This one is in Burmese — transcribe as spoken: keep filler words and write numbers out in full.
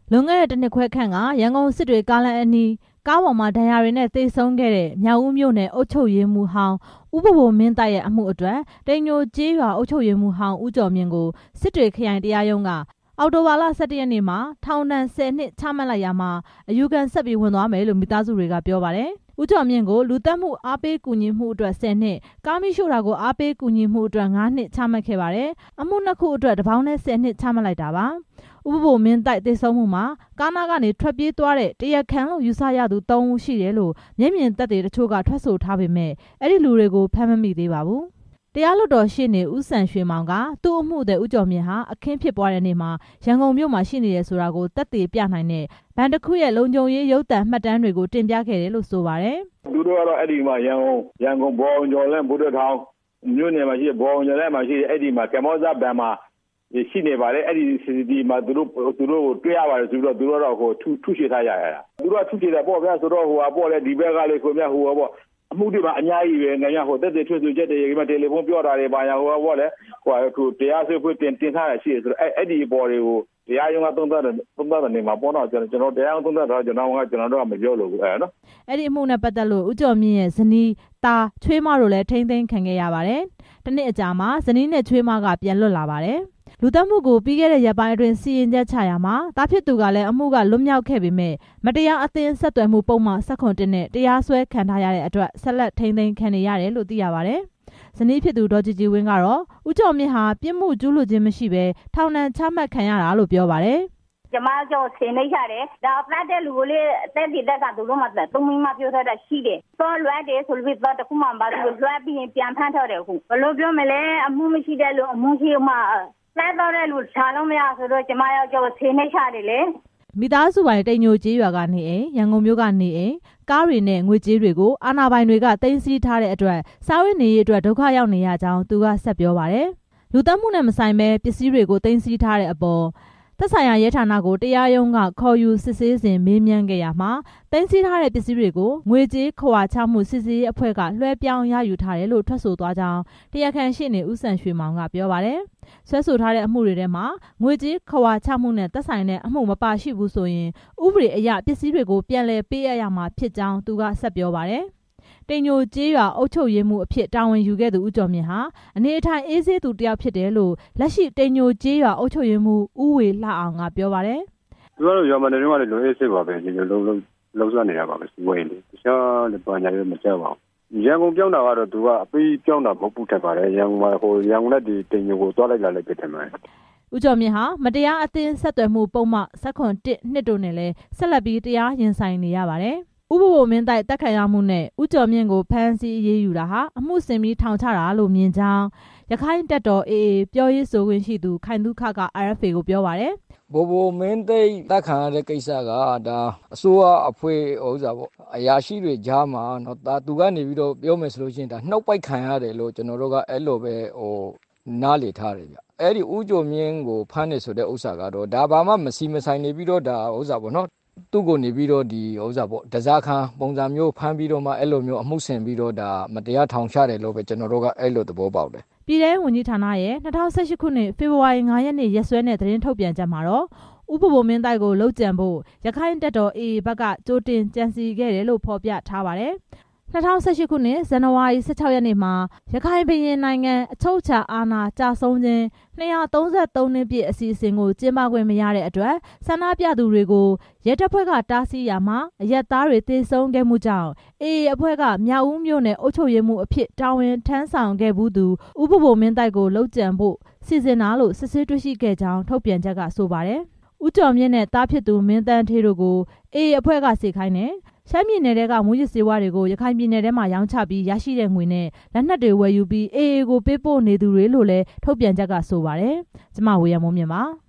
လွန်ခဲ့တဲ့တစ်နှစ်ခွဲခန့်ကရန်ကုန်စစ်တွေကားလမ်းအနီးကားပေါ်မှာဒဏ်ရာတွေနဲ့သေဆုံးခဲ့တဲ့မြောက်ဦးမြို့နယ်အုပ်ချုပ်ရေးမှူးဟောင်းဦးဘိုဘိုမင်းတိုက်ရဲ့အမှုအတွက်တိမ်ညိုကျေးရွာအုပ်ချုပ်ရေးမှူးဟောင်းဦးကျော်မြင့်ကိုစစ်တွေခရိုင်တရားရုံးကအောက်တိုဘာလ ၁၁ ရက်နေ့မှာထောင်ဒဏ် ၁၀ နှစ်ချမှတ်လိုက်ရာမှာအယူခံဆက်ပြီးဝင်သွားမယ်လို့မိသားစုတွေကပြောပါတယ်။ဦးကျော်မြင့်ကိုလူသတ်မှုအားပေးကူညီမှုအတွက် ၁၀ နှစ်ကားမီးရှို့တာကိုအားပေးကူညီမှုအတွက် ၅ နှစ်ချမှတ်ခဲ့ပါတယ်။အမှုနှစ်ခုအတွက်တစ်ပေါင်းနဲ့ ၁၀ နှစ်ချမှတ်လိုက်တာပါ။ဦးဘိုဘိုမင်းတိုက်သေဆုံးမှုမှာကားနာကနေထွက်ပြေးသွားတဲ့တရားခံလို့ယူဆရသူသုံးဦးရှိတယ်လို့မျက်မြင်သက်သေတချို့ကထွက်ဆိုထားပေမဲ့အဲ့ဒီလူတွေကိုဖမ်းမမိသေးပါဘူး။တရားလွှတ်တော်ရှေ့နေဦးစံရွှေမောင်ကသူ့အမှုတဲ့ဦးကျော်မြင့်ဟာအခင်းဖြစ်ပွားတဲ့နေ့မှာရန်ကုန်မြို့မှာရှိနေတယ်ဆိုတာကိုသက်သေပြနိုင်တဲ့ဗန်တစ်ခုရဲ့လုံခြုံရေးရုပ်သံမှတ်တမ်းတွေကိုတင်ပြခဲ့တယ်လို့ဆိုပါတယ်။သူတို့ကတော့အဲ့ဒီမှာရန်ကုန်ရန်ကုန်ဘောင်ကျော်လန့်ဘုဒ္ဓထောင်မြို့နယ်မှာရှိဘောင်ကျော်လန့်မှာရှိအဲ့ဒီမှာကမောဇဘန်မှာရှိနေပါတယ်အဲ့ဒီ စီ စီ တီ ဗီ မှာသူတို့သူတို့ကိုတွေ့ရပါတယ်ဆိုတော့သူတို့တော့ဟိုထုထုချေထားရရတာသူတို့ကထုချေတာပေါ့ဗျာဆိုတော့ဟိုဟာပေါ့လေဒီဘက်ကလေကိုမြဟိုဟာပေါ့အမှုတွေမှာအများကြီးပဲငါရဟိုတက်တက်ထွတ်ထွတ်ချက်တွေဒီမှာတယ်လီဖုန်းပြောတာတွေပါရဟိုဟာပေါ့လေဟိုဟိုတရားစွဲဖွင့်တင်တင်ထားရရှိတယ်ဆိုတော့အဲ့အဲ့ဒီပေါ်တွေကိုတရားရုံးကသုံးသပ်တယ်သုံးသပ်တယ်နေမှာပေါ့တော့ကျွန်တော်ကျွန်တော်တရားရုံးသုံးသပ်တာကျွန်တော်ကကျွန်တော်တို့ကမပြောလို့ဘူးအဲ့နော်အဲ့ဒီအမှုနဲ့ပတ်သက်လို့ဦးကျော်မြင့်ရဲ့ဇနီးသားချွေးမတို့လည်းထိမ့်သိမ်းခံခဲ့ရပါတယ်။တစ်နှစ်အကြာမှာဇနီးနဲ့ချွေးမကပြန်လွတ်လာပါတယ်။လူသတ်မှုကိုပြီးခဲ့တဲ့ရက်ပိုင်းအတွင်းစီရင်ချက်ချရာမှာတားဖြစ်သူကလည်းအမှုကလွတ်မြောက်ခဲ့ပေမဲ့မတရားအသင်းဆက်သွယ်မှုပုံမှန်၁၇နဲ့တရားစွဲခံထားရတဲ့အတွက်ဆက်လက်ထိန်းသိမ်းခံနေရတယ်လို့သိရပါတယ်။ဇနီးဖြစ်သူဒေါ်ကြည်ကြည်ဝင်းကတော့ဦးကျော်မြင့်ဟာပြစ်မှုကျူးလွန်ခြင်းမရှိဘဲထောင်ဒဏ်ချမှတ်ခံရတာလို့ပြောပါတယ်။ကျမကြောင့်ဆင်းနေရတယ်ဒါပလတ်တဲ့လူကိုလေတက်တည်တက်ကသူတို့မှသုံးမိမပြောထားတာရှိတယ်တော့လွှဲတယ်ဆိုပြီးတော့တခုမှမပါဘူးလွှဲပြီးရင်ပြန်ဖမ်းထားတယ်အခုဘယ်လိုပြောမလဲအမှုမရှိတဲ့လူအမှုရှိမှလက်တော့တဲ့လူရှားလို့မရဆိုတော့ကျမယောက်ျားဆင်းနေရတယ်လေမိသားစုပိုင်တိမ်ညိုကျေးရွာကနေအိမ်ရန်ကုန်မြို့ကနေအိမ်ကားတွေနဲ့ငွေကြေးတွေကိုအာဏာပိုင်တွေကသိမ်းဆည်းထားတဲ့အတွက်စားဝတ်နေရေးအတွက်ဒုက္ခရောက်နေရကြောင်းသူကဆက်ပြောပါတယ်လူသတ်မှုနဲ့မဆိုင်ပဲပစ္စည်းတွေကိုသိမ်းဆည်းထားတဲ့အပေါ်သက်ဆိုင်ရာရဲဌာနကိုတရားရုံးကခေါ်ယူစစ်ဆေးစဉ်မေးမြန်းခဲ့ရမှာသိမ်းဆည်းထားတဲ့ပစ္စည်းတွေကိုငွေကြေးခွာချမှုစစ်ဆေးရေးအဖွဲ့ကလွှဲပြောင်းရယူထားတယ်လို့ထွက်ဆိုသွားကြောင်းတရားခံရှေ့နေဦးစံရွှေမောင်ကပြောပါတယ်ဆွဲဆိုထားတဲ့အမှုတွေထဲမှာငွေကြေးခွာချမှုနဲ့သက်ဆိုင်တဲ့အမှုမပါရှိဘူးဆိုရင်ဥပဒေအရပစ္စည်းတွေကိုပြန်လည်ပေးအပ်ရမှာဖြစ်ကြောင်းသူကဆက်ပြောပါတယ်တိမ်ညိုကျေးရွာအုပ်ချုပ်ရေးမှူးအဖြစ်တာဝန်ယူခဲ့သူဦးကျော်မြင့်ဟာအနေအထိုင်အေးဆေးသူတစ်ယောက်ဖြစ်တယ်လို့လက်ရှိတိမ်ညိုကျေးရွာအုပ်ချုပ်ရေးမှူးဦးဝေလှအောင်ကပြောပါတယ်။သူကတော့ရွာမှာနေတော့လည်းလုံအေးဆေးပါပဲဒီလိုလုံးလုံးလုံးစားနေတာပါပဲစီဝိုင်းလေးတခြားလည်းပါညာလည်းမကြောက်ပါဘူး။ရန်ကုန်ပြောင်းတာကတော့သူကအပေးပြောင်းတာမဟုတ်ဘူးထက်ပါတယ်ရန်ကုန်မှာဟိုရန်ကုန်လက်ဒီတိမ်ညိုကိုသွားလိုက်လာလိုက်ဖြစ်တယ်မှာဦးကျော်မြင့်ဟာမတရားအသင်းဆက်သွယ်မှုပုံမှန်၁၇နှစ်တို့နဲ့လည်းဆက်လက်ပြီးတရားရင်ဆိုင်နေရပါတယ်။ဦးဘိုဘိုမင်းတိုက်တက်ခံရမှုနဲ့ဦးကျော်မြင့်ကိုဖမ်းဆီးအရေးယူတာဟာအမှုစင်ပြီးထောင်ချတာလို့မြင်ကြောင်းရခိုင်တပ်တော် အေအေ ပြောရေးဆိုခွင့်ရှိသူခိုင်သုခက အာအက်ဖ်အေ ကိုပြောပါတယ်။ဘိုဘိုမင်းတိုက်တက်ခံရတဲ့ကိစ္စကဒါအစိုးရအဖွဲ့ဥစ္စာပေါ့အရာရှိတွေကြားမှာနော်ဒါသူကနေပြီးတော့ပြောမယ်ဆိုလို့ရှိရင်ဒါနှုတ်ပိုက်ခံရတယ်လို့ကျွန်တော်တို့ကအဲ့လိုပဲဟိုနားလေထားတယ်ဗျ။အဲ့ဒီဦးကျော်မြင့်ကိုဖမ်းနေဆိုတဲ့ဥစ္စာကတော့ဒါဘာမှမစီမဆိုင်နေပြီးတော့ဒါဥစ္စာပေါ့နော်သူ့ကိုနေပြီးတော့ဒီဥစ္စာပေါ့တစားခံပုံစံမျိုးဖမ်းပြီးတော့မှအဲ့လိုမျိုးအမှုဆင်ပြီးတော့ဒါမတရားထောင်ချတယ်လို့ပဲကျွန်တော်တို့ကအဲ့လိုသဘောပေါက်တယ်ပြည်ထောင်ဝန်ကြီးဌာနရဲ့၂၀၁၈ခုနှစ်ဖေဖော်ဝါရီလ ၅ ရက်နေ့ရက်စွဲနဲ့သတင်းထုတ်ပြန်ချက်မှာတော့ဥပဘုံမင်းတိုက်ကိုလှုပ်ကြံဖို့ရခိုင်တပ်တော် အေအေ ဘက်ကကြိုတင်ကြံစည်ခဲ့တယ်လို့ဖော်ပြထားပါတယ်၂၀၁၈ခုနှစ်ဇန်နဝါရီလ ၁၆ ရက်နေ့မှာရခိုင်ပြည်နိုင်ငံအချုပ်အခြာအာဏာကျဆုံးခြင်း၂၃၃နှစ်ပြည့်အစီအစဉ်ကိုကျင်းပခွင့်မရတဲ့အတွက်ဆန္ဒပြသူတွေကိုရဲတပ်ဖွဲ့ကတားဆီးရမှာအရက်သားတွေသေဆုံးခဲ့မှုကြောင့် အေအေ အဖွဲ့ကမြောက်ဦးမြို့နယ်အုပ်ချုပ်ရေးမှူးအဖြစ်တာဝန်ထမ်းဆောင်ခဲ့ဘူးသူဥပဘုံမင်းတိုက်ကိုလှုပ်ကြံဖို့စီစဉ်တာလို့စစ်ဆေးတွေ့ရှိခဲ့ကြောင်းထုတ်ပြန်ချက်ကဆိုပါတယ်ဦးကျော်မြင့်နဲ့တားဖြစ်သူမင်းတန်းထေးတို့ကို အေအေ အဖွဲ့ကစေခိုင်းတယ်ရှမ်းပြည်နယ်ထဲကမူရစ်ဆေးဝါးတွေကိုရခိုင်ပြည်နယ်ထဲမှာရောင်းချပြီးရရှိတဲ့ငွေနဲ့လက်နက်တွေဝယ်ယူပြီး အေအေ ကိုပေးပို့နေသူတွေလို့လည်းထုတ်ပြန်ချက်ကဆိုပါတယ်။ကျမဝေယံမိုးမြင့်ပါ